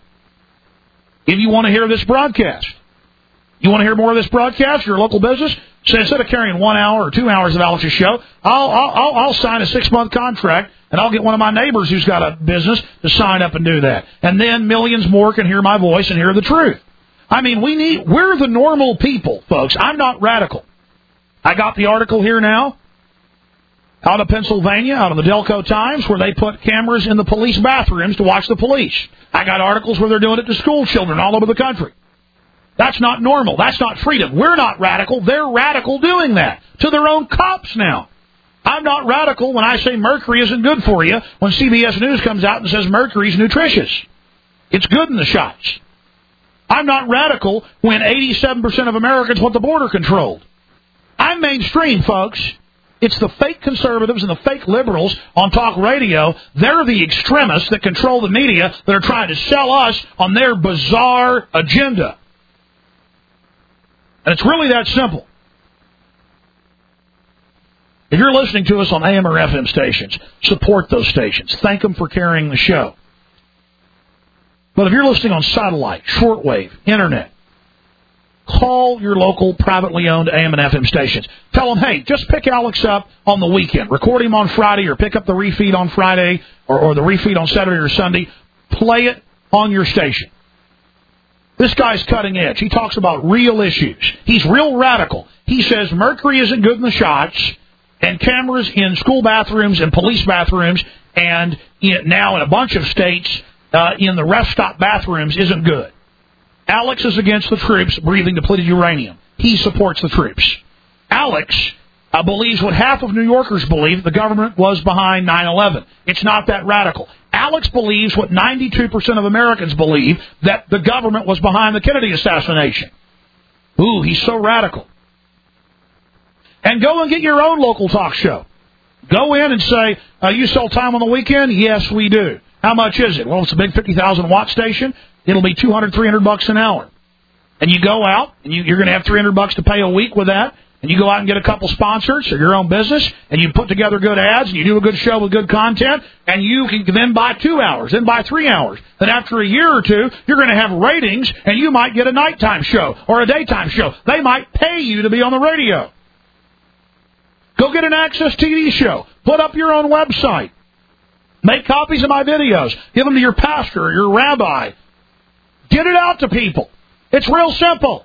If you want to hear this broadcast, you want to hear more of this broadcast, your local business, so instead of carrying 1 hour or 2 hours of Alex's show, I'll sign a 6-month contract, and I'll get one of my neighbors who's got a business to sign up and do that. And then millions more can hear my voice and hear the truth. I mean, we're the normal people, folks. I'm not radical. I got the article here now out of Pennsylvania, out of the Delco Times, where they put cameras in the police bathrooms to watch the police. I got articles where they're doing it to school children all over the country. That's not normal. That's not freedom. We're not radical. They're radical doing that to their own cops now. I'm not radical when I say mercury isn't good for you when CBS News comes out and says mercury's nutritious. It's good in the shots. I'm not radical when 87% of Americans want the border controlled. I'm mainstream, folks. It's the fake conservatives and the fake liberals on talk radio. They're the extremists that control the media that are trying to sell us on their bizarre agenda. And it's really that simple. If you're listening to us on AM or FM stations, support those stations. Thank them for carrying the show. But if you're listening on satellite, shortwave, internet, call your local privately owned AM and FM stations. Tell them, hey, just pick Alex up on the weekend. Record him on Friday or pick up the refeed on Friday or the refeed on Saturday or Sunday. Play it on your station. This guy's cutting edge. He talks about real issues. He's real radical. He says mercury isn't good in the shots, and cameras in school bathrooms and police bathrooms, and now in a bunch of states in the rest stop bathrooms isn't good. Alex is against the troops breathing depleted uranium. He supports the troops. Alex believes what half of New Yorkers believe, the government was behind 9/11. It's not that radical. Alex believes what 92% of Americans believe, that the government was behind the Kennedy assassination. Ooh, he's so radical. And go and get your own local talk show. Go in and say, you sell time on the weekend? Yes, we do. How much is it? Well, it's a big 50,000 watt station. It'll be $200, $300 an hour. And you go out, and you're going to have $300 to pay a week with that. And you go out and get a couple sponsors or your own business, and you put together good ads, and you do a good show with good content, and you can then buy 2 hours, then buy 3 hours. Then after a year or two, you're going to have ratings, and you might get a nighttime show or a daytime show. They might pay you to be on the radio. Go get an Access TV show. Put up your own website. Make copies of my videos. Give them to your pastor or your rabbi. Get it out to people. It's real simple.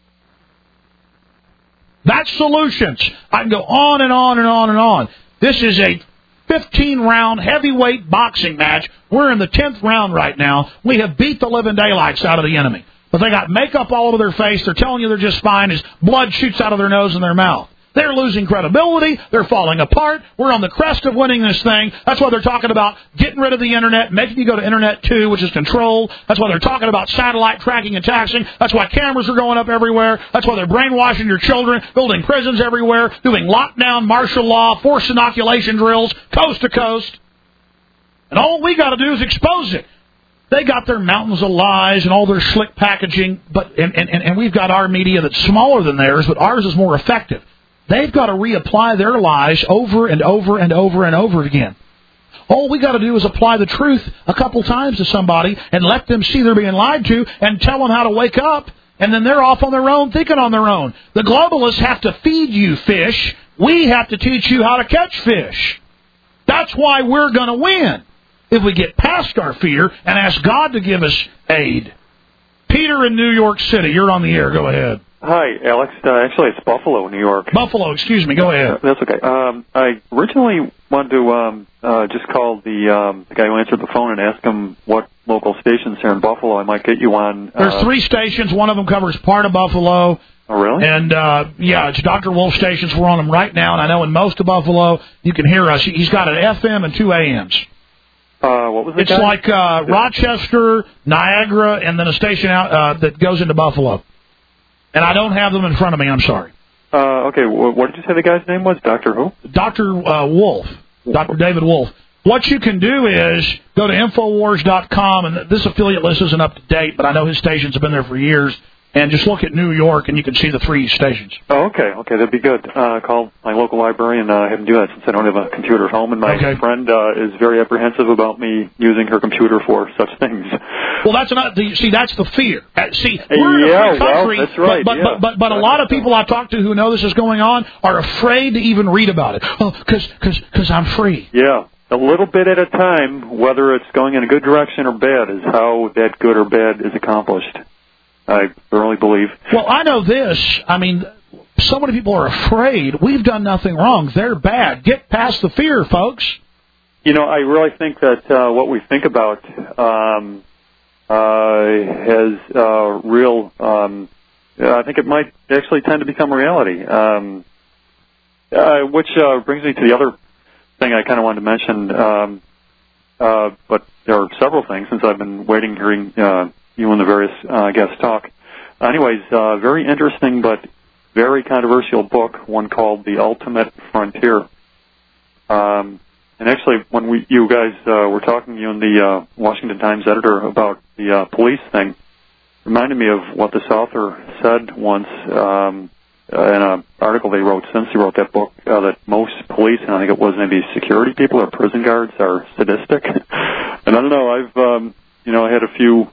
That's solutions. I can go on and on and on and on. This is a 15-round heavyweight boxing match. We're in the 10th round right now. We have beat the living daylights out of the enemy. But they got makeup all over their face. They're telling you they're just fine as blood shoots out of their nose and their mouth. They're losing credibility. They're falling apart. We're on the crest of winning this thing. That's why they're talking about getting rid of the Internet, making you go to Internet 2, which is controlled. That's why they're talking about satellite tracking and taxing. That's why cameras are going up everywhere. That's why they're brainwashing your children, building prisons everywhere, doing lockdown, martial law, forced inoculation drills, coast to coast. And all we got to do is expose it. They got their mountains of lies and all their slick packaging, and we've got our media that's smaller than theirs, but ours is more effective. They've got to reapply their lies over and over and over and over again. All we got to do is apply the truth a couple times to somebody and let them see they're being lied to and tell them how to wake up, and then they're off on their own, thinking on their own. The globalists have to feed you fish. We have to teach you how to catch fish. That's why we're going to win, if we get past our fear and ask God to give us aid. Peter in New York City, you're on the air. Go ahead. Hi, Alex. Actually, it's Buffalo, New York. Buffalo, excuse me. Go ahead. That's okay. I originally wanted to just call the guy who answered the phone and ask him what local stations here in Buffalo I might get you on. There's 3 stations. One of them covers part of Buffalo. Oh, really? And, it's Dr. Wolf stations. We're on them right now, and I know in most of Buffalo you can hear us. He's got an FM and 2 AMs. What was it? It's like Rochester, Niagara, and then a station out that goes into Buffalo. And I don't have them in front of me. I'm sorry. Okay. What did you say the guy's name was? Dr. who? Dr. Wolf. Dr. David Wolf. What you can do is go to Infowars.com, and this affiliate list isn't up to date, but I know his stations have been there for years. And just look at New York, and you can see the 3 stations. Oh, okay. Okay, that'd be good. Call my local library and have them do that since I don't have a computer at home. And my friend is very apprehensive about me using her computer for such things. Well, that's the fear. See, we're in a free country, well, that's right. But a lot of people I talk to who know this is going on are afraid to even read about it. Oh, because I'm free. Yeah. A little bit at a time, whether it's going in a good direction or bad, is how that good or bad is accomplished. I firmly believe. Well, I know this. I mean, so many people are afraid. We've done nothing wrong. They're bad. Get past the fear, folks. You know, I really think that what we think about has real... I think it might actually tend to become reality. Which brings me to the other thing I kind of wanted to mention. But there are several things since I've been hearing... you and the various guests talk. Anyways, very interesting but very controversial book, one called The Ultimate Frontier. And actually, when you guys were talking, you and the Washington Times editor, about the police thing, reminded me of what this author said once in an article they wrote since he wrote that book, that most police, and I think it was maybe security people or prison guards, are sadistic. And I don't know, I've... I had a few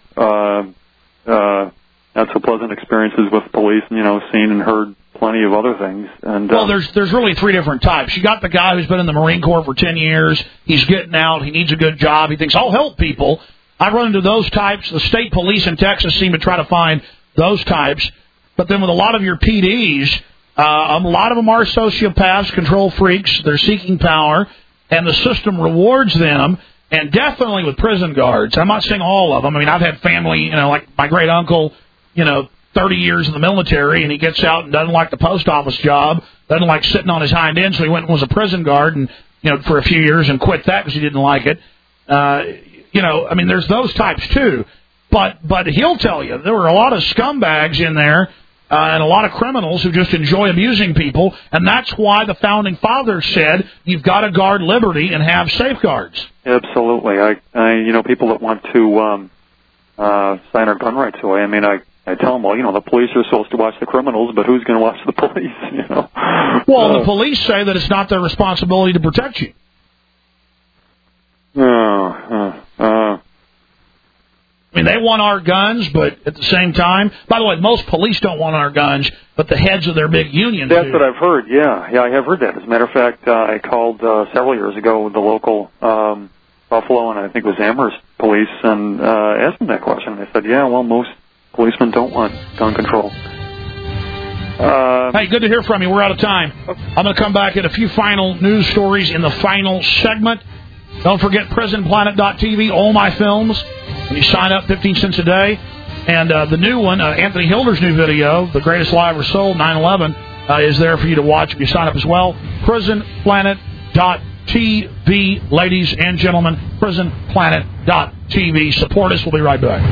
not so pleasant experiences with police, and seen and heard plenty of other things. And well, there's really 3 different types. You got the guy who's been in the Marine Corps for 10 years. He's getting out. He needs a good job. He thinks, I'll help people. I run into those types. The state police in Texas seem to try to find those types. But then with a lot of your PDs, a lot of them are sociopaths, control freaks. They're seeking power, and the system rewards them. And definitely with prison guards. I'm not saying all of them. I mean, I've had family, like my great uncle, 30 years in the military, and he gets out and doesn't like the post office job, doesn't like sitting on his hind end, so he went and was a prison guard and, for a few years and quit that because he didn't like it. I mean, there's those types too. But he'll tell you there were a lot of scumbags in there and a lot of criminals who just enjoy amusing people, and that's why the Founding Fathers said you've got to guard liberty and have safeguards. Absolutely. I people that want to sign our gun rights away, I mean, I tell them, well, the police are supposed to watch the criminals, but who's going to watch the police, Well, the police say that it's not their responsibility to protect you. I mean, they want our guns, but at the same time, by the way, most police don't want our guns, but the heads of their big unions That's do. what I've heard, yeah, I have heard that. As a matter of fact, I called several years ago the local Buffalo and I think it was Amherst police and asked them that question. They said, yeah, well, most policemen don't want gun control. Hey, good to hear from you. We're out of time. I'm going to come back at a few final news stories in the final segment. Don't forget PrisonPlanet.tv, all my films. When you sign up, 15 cents a day. And the new one, Anthony Hilder's new video, The Greatest Lie Ever Sold, 9/11, is there for you to watch if you sign up as well. PrisonPlanet.tv, ladies and gentlemen, PrisonPlanet.tv. Support us. We'll be right back.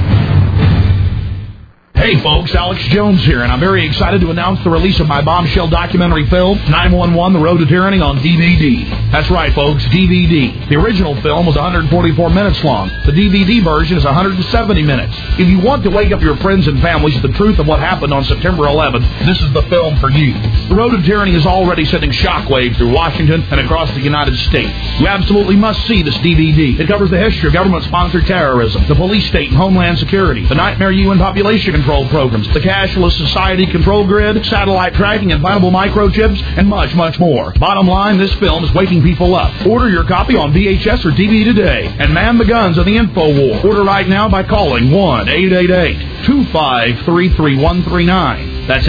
Hey folks, Alex Jones here, and I'm very excited to announce the release of my bombshell documentary film, 911: The Road to Tyranny, on DVD. That's right, folks, DVD. The original film was 144 minutes long. The DVD version is 170 minutes. If you want to wake up your friends and families to the truth of what happened on September 11th, this is the film for you. The Road to Tyranny is already sending shockwaves through Washington and across the United States. You absolutely must see this DVD. It covers the history of government-sponsored terrorism, the police state and homeland security, the nightmare UN population control programs, the cashless society control grid, satellite tracking, implantable microchips, and much, much more. Bottom line, this film is waking people up. Order your copy on VHS or DVD today and man the guns of the info war. Order right now by calling 1-888-253-3139. That's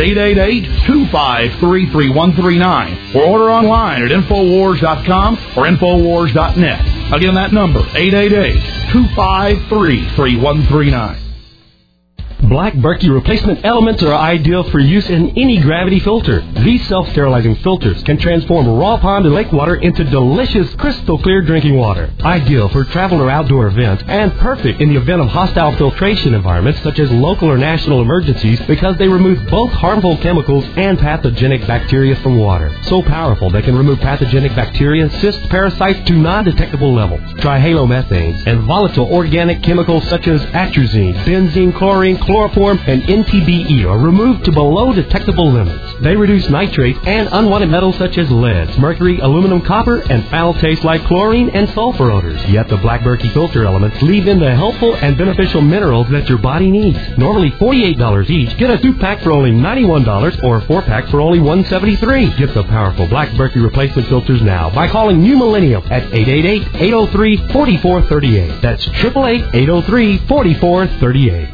888-253-3139. Or order online at Infowars.com or Infowars.net. Again, that number, 888-253-3139. Black Berkey replacement elements are ideal for use in any gravity filter. These self-sterilizing filters can transform raw pond and lake water into delicious, crystal clear drinking water. Ideal for travel or outdoor events, and perfect in the event of hostile filtration environments such as local or national emergencies because they remove both harmful chemicals and pathogenic bacteria from water. So powerful they can remove pathogenic bacteria, cysts, parasites to non-detectable levels. Trihalomethanes and volatile organic chemicals such as atrazine, benzene, chlorine, chloroform, and NTBE are removed to below detectable limits. They reduce nitrates and unwanted metals such as lead, mercury, aluminum, copper, and foul taste like chlorine and sulfur odors. Yet the Black Berkey filter elements leave in the helpful and beneficial minerals that your body needs. Normally $48 each, get a 2-pack for only $91 or a 4-pack for only $173. Get the powerful Black Berkey replacement filters now by calling New Millennium at 888-803-4438. That's 888-803-4438.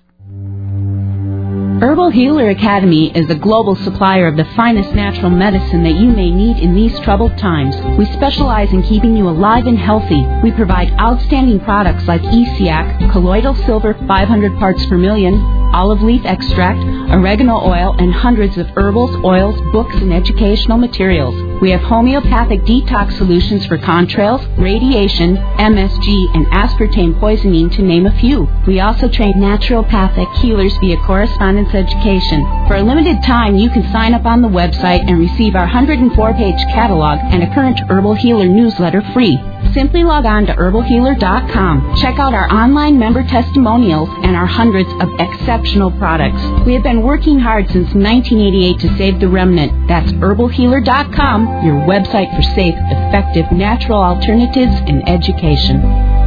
Herbal Healer Academy is a global supplier of the finest natural medicine that you may need in these troubled times. We specialize in keeping you alive and healthy. We provide outstanding products like ESEAC, colloidal silver 500 parts per million, olive leaf extract, oregano oil, and hundreds of herbals, oils, books, and educational materials. We have homeopathic detox solutions for contrails, radiation, MSG, and aspartame poisoning, to name a few. We also train naturopathic healers via correspondence education. For a limited time, you can sign up on the website and receive our 104-page catalog and a current Herbal Healer newsletter free. Simply log on to herbalhealer.com. Check out our online member testimonials and our hundreds of exceptional products. We have been working hard since 1988 to save the remnant. That's herbalhealer.com, your website for safe, effective, natural alternatives in education.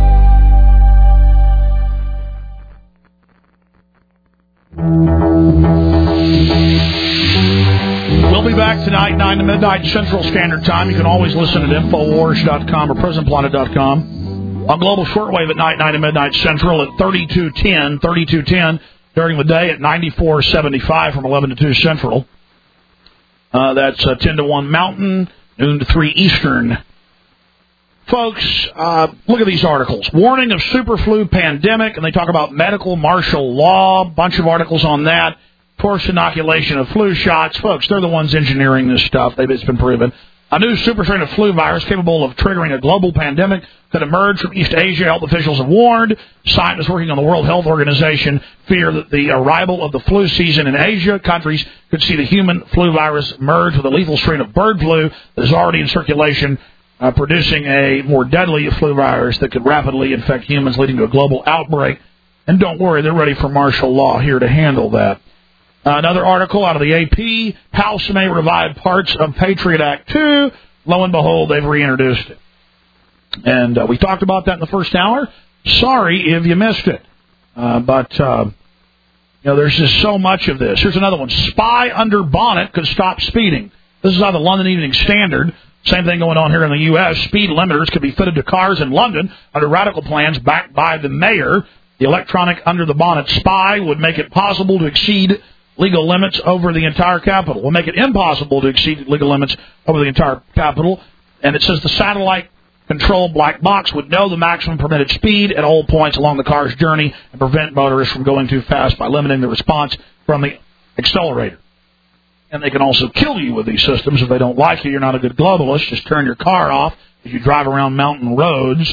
We'll be back tonight, 9 to midnight Central Standard Time. You can always listen at Infowars.com or PrisonPlanet.com. On Global Shortwave at night, 9 to midnight Central at 3210 during the day at 94.75 from 11 to 2 Central. That's 10 to 1 Mountain, noon to 3 Eastern. Folks, look at these articles. Warning of superflu pandemic, and they talk about medical martial law, bunch of articles on that. Forced inoculation of flu shots. Folks, they're the ones engineering this stuff. It's been proven. A new super strain of flu virus capable of triggering a global pandemic could emerge from East Asia. Health officials have warned. Scientists working on the World Health Organization fear that the arrival of the flu season in Asia, countries could see the human flu virus merge with a lethal strain of bird flu that is already in circulation, producing a more deadly flu virus that could rapidly infect humans, leading to a global outbreak. And don't worry, they're ready for martial law here to handle that. Another article out of the AP, House may revive parts of Patriot Act 2. Lo and behold, they've reintroduced it. And we talked about that in the first hour. Sorry if you missed it. But there's just so much of this. Here's another one. Spy under bonnet could stop speeding. This is out of the London Evening Standard. Same thing going on here in the U.S. Speed limiters could be fitted to cars in London under radical plans backed by the mayor. The electronic under-the-bonnet spy would make it possible to exceed legal limits over the entire capital. Will make it impossible to exceed legal limits over the entire capital. And it says the satellite-controlled black box would know the maximum permitted speed at all points along the car's journey and prevent motorists from going too fast by limiting the response from the accelerator. And they can also kill you with these systems if they don't like you. You're not a good globalist. Just turn your car off as you drive around mountain roads.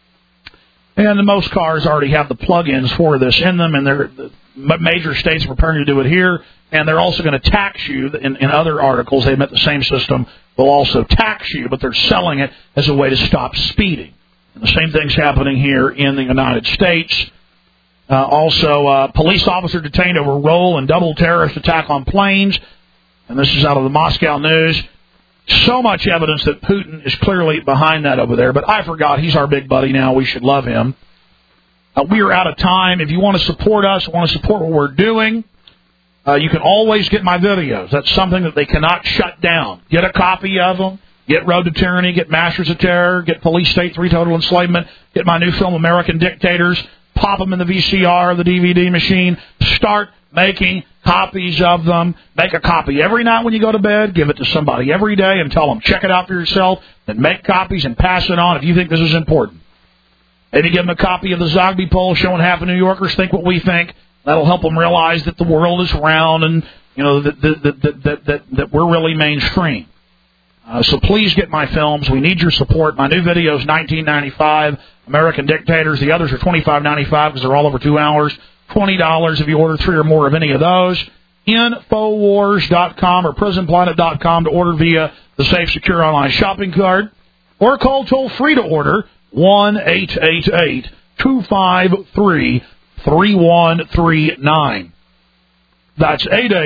And most cars already have the plug-ins for this in them, and the major states are preparing to do it here. And they're also going to tax you. In other articles, they admit the same system will also tax you, but they're selling it as a way to stop speeding. And the same thing's happening here in the United States. Also, police officer detained over roll and double terrorist attack on planes. And this is out of the Moscow News. So much evidence that Putin is clearly behind that over there. But I forgot, he's our big buddy now. We should love him. We are out of time. If you want to support us, want to support what we're doing, you can always get my videos. That's something that they cannot shut down. Get a copy of them. Get Road to Tyranny. Get Masters of Terror. Get Police State 3 Total Enslavement. Get my new film, American Dictators. Pop them in the VCR, the DVD machine. Start making copies of them. Make a copy every night when you go to bed. Give it to somebody every day and tell them, check it out for yourself. Then make copies and pass it on if you think this is important. Maybe give them a copy of the Zogby poll showing half of New Yorkers think what we think. That'll help them realize that the world is round and, that we're really mainstream. So please get my films. We need your support. My new video is $19.95. American Dictators. The others are $25.95 because they're all over 2 hours. $20 if you order 3 or more of any of those. Infowars.com or prisonplanet.com to order via the safe, secure online shopping cart. Or call toll-free to order 1-888-253-3139. That's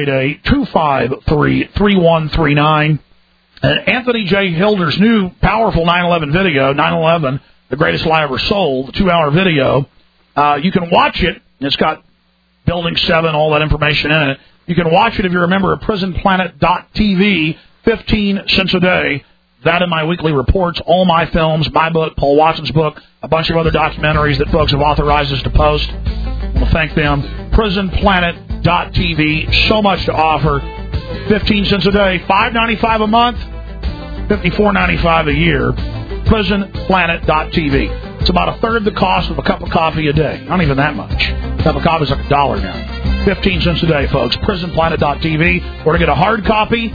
888-253-3139. And Anthony J. Hilder's new powerful 9/11 video, 9/11, The Greatest Lie Ever Sold, the 2-hour video. You can watch it. It's got Building 7, all that information in it. You can watch it if you're a member of prisonplanet.tv, 15 cents a day. That and my weekly reports, all my films, my book, Paul Watson's book, a bunch of other documentaries that folks have authorized us to post. We'll thank them. prisonplanet.tv, so much to offer. 15 cents a day, $5.95 a month, $54.95 a year. prisonplanet.tv. It's about a third the cost of a cup of coffee a day. Not even that much. A cup of coffee is like $1 now. 15 cents a day, folks. prisonplanet.tv. Or to get a hard copy,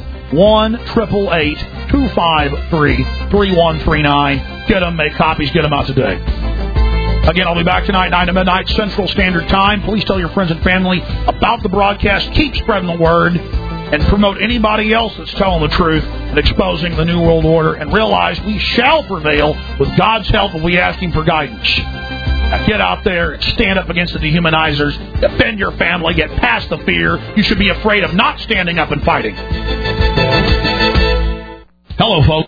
1-888-253-3139. Get them, make copies, get them out today. Again, I'll be back tonight, 9 to midnight, Central Standard Time. Please tell your friends and family about the broadcast. Keep spreading the word. And promote anybody else that's telling the truth and exposing the New World Order. And realize we shall prevail with God's help if we ask Him for guidance. Now get out there and stand up against the dehumanizers. Defend your family. Get past the fear. You should be afraid of not standing up and fighting. Hello, folks.